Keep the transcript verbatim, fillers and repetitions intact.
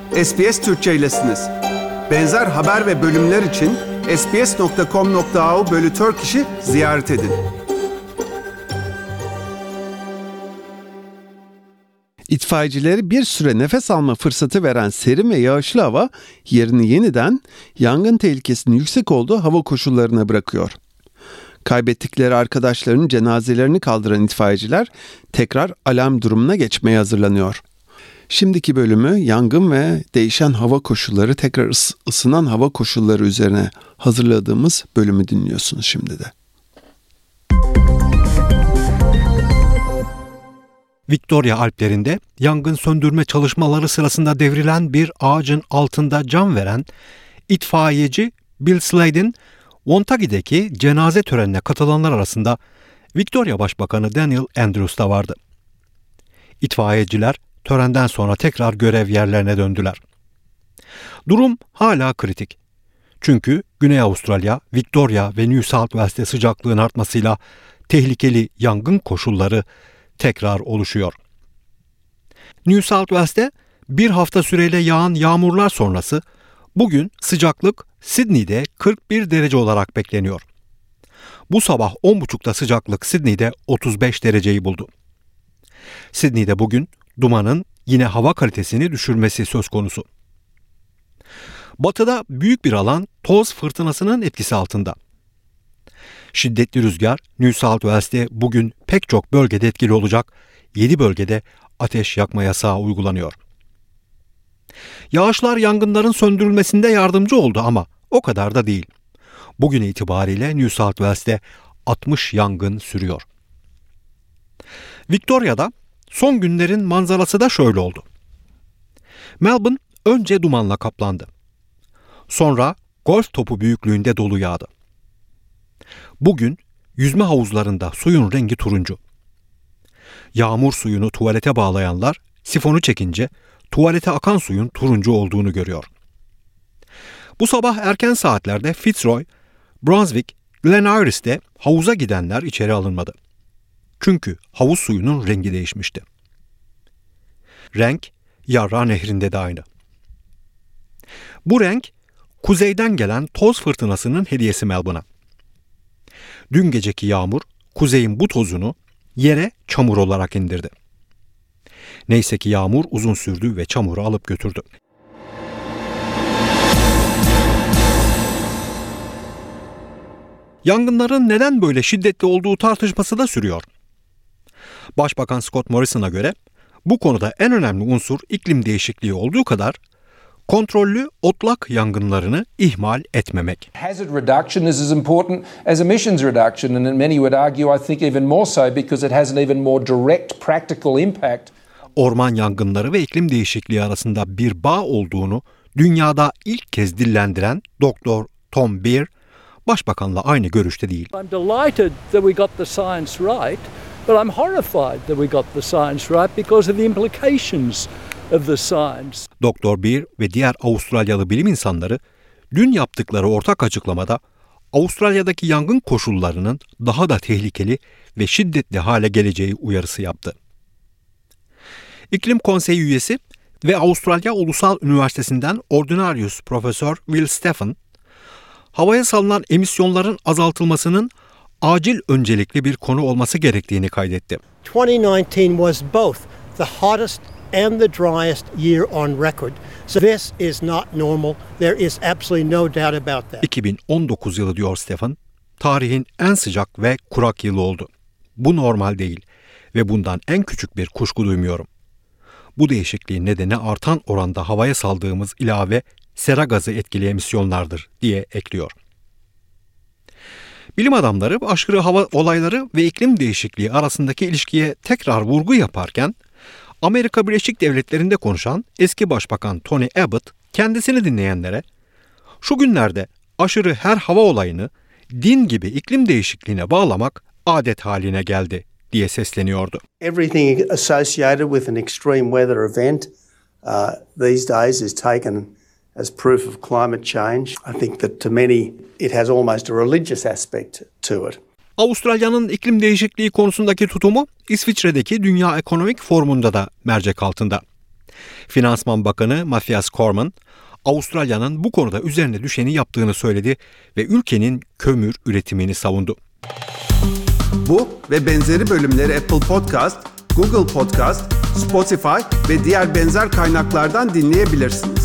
S B S Türkçe'ylesiniz. Benzer haber ve bölümler için sbs nokta com nokta a u bölü Turkish'i ziyaret edin. İtfaiyecileri bir süre nefes alma fırsatı veren serin ve yağışlı hava yerini yeniden yangın tehlikesinin yüksek olduğu hava koşullarına bırakıyor. Kaybettikleri arkadaşlarının cenazelerini kaldıran itfaiyeciler tekrar alarm durumuna geçmeye hazırlanıyor. Şimdiki bölümü yangın ve değişen hava koşulları, tekrar ıs- ısınan hava koşulları üzerine hazırladığımız bölümü dinliyorsunuz şimdi de. Victoria Alplerinde yangın söndürme çalışmaları sırasında devrilen bir ağacın altında can veren itfaiyeci Bill Slade'in Wontagie'deki cenaze törenine katılanlar arasında Victoria Başbakanı Daniel Andrews da vardı. İtfaiyeciler törenden sonra tekrar görev yerlerine döndüler. Durum hala kritik. Çünkü Güney Avustralya, Victoria ve New South Wales'te sıcaklığın artmasıyla tehlikeli yangın koşulları tekrar oluşuyor. New South Wales'te bir hafta süreyle yağan yağmurlar sonrası bugün sıcaklık Sydney'de kırk bir derece olarak bekleniyor. Bu sabah on buçukta sıcaklık Sydney'de otuz beş dereceyi buldu. Sydney'de bugün dumanın yine hava kalitesini düşürmesi söz konusu. Batıda büyük bir alan toz fırtınasının etkisi altında. Şiddetli rüzgar New South Wales'te bugün pek çok bölgede etkili olacak, yedi bölgede ateş yakma yasağı uygulanıyor. Yağışlar yangınların söndürülmesinde yardımcı oldu ama o kadar da değil. Bugün itibariyle New South Wales'te altmış yangın sürüyor. Victoria'da son günlerin manzarası da şöyle oldu. Melbourne önce dumanla kaplandı. Sonra golf topu büyüklüğünde dolu yağdı. Bugün yüzme havuzlarında suyun rengi turuncu. Yağmur suyunu tuvalete bağlayanlar sifonu çekince tuvalete akan suyun turuncu olduğunu görüyor. Bu sabah erken saatlerde Fitzroy, Brunswick, Glen Iris'te havuza gidenler içeri alınmadı. Çünkü havuz suyunun rengi değişmişti. Renk Yarra Nehri'nde de aynı. Bu renk kuzeyden gelen toz fırtınasının hediyesi Melbourne'a. Dün geceki yağmur kuzeyin bu tozunu yere çamur olarak indirdi. Neyse ki yağmur uzun sürdü ve çamuru alıp götürdü. Yangınların neden böyle şiddetli olduğu tartışması da sürüyor. Başbakan Scott Morrison'a göre bu konuda en önemli unsur iklim değişikliği olduğu kadar kontrollü otlak yangınlarını ihmal etmemek. Hazard reduction is as important as emissions reduction, and many would argue, I think, even more so because it has an even more direct practical impact. Orman yangınları ve iklim değişikliği arasında bir bağ olduğunu dünyada ilk kez dillendiren Doktor Tom Beer, Başbakanla aynı görüşte değil. I'm delighted that we got the science right, but I'm horrified that we got the science right because of the implications of the science. Doktor Beer ve diğer Avustralyalı bilim insanları dün yaptıkları ortak açıklamada Avustralya'daki yangın koşullarının daha da tehlikeli ve şiddetli hale geleceği uyarısı yaptı. İklim Konseyi üyesi ve Avustralya Ulusal Üniversitesi'nden Ordinarius Profesör Will Stephen, havaya salınan emisyonların azaltılmasının acil öncelikli bir konu olması gerektiğini kaydetti. twenty nineteen was both the hottest and the driest year on record. So this is not normal. There is absolutely no doubt about that. iki bin on dokuz yılı diyor Stephen, tarihin en sıcak ve kurak yılı oldu. Bu normal değil ve bundan en küçük bir kuşku duymuyorum. Bu değişikliğin nedeni artan oranda havaya saldığımız ilave sera gazı etkili emisyonlardır diye ekliyor. Bilim adamları aşırı hava olayları ve iklim değişikliği arasındaki ilişkiye tekrar vurgu yaparken Amerika Birleşik Devletleri'nde konuşan eski Başbakan Tony Abbott kendisini dinleyenlere şu günlerde aşırı her hava olayını din gibi iklim değişikliğine bağlamak adet haline geldi diye sesleniyordu. Everything associated with an extreme weather event uh, these days is taken as proof of climate change. I think that to many it has almost a religious aspect to it. Avustralya'nın iklim değişikliği konusundaki tutumu İsviçre'deki Dünya Ekonomik Forumu'nda da mercek altında. Finansman Bakanı Mathias Cormann, Avustralya'nın bu konuda üzerine düşeni yaptığını söyledi ve ülkenin kömür üretimini savundu. Bu ve benzeri bölümleri Apple Podcast, Google Podcast, Spotify ve diğer benzer kaynaklardan dinleyebilirsiniz.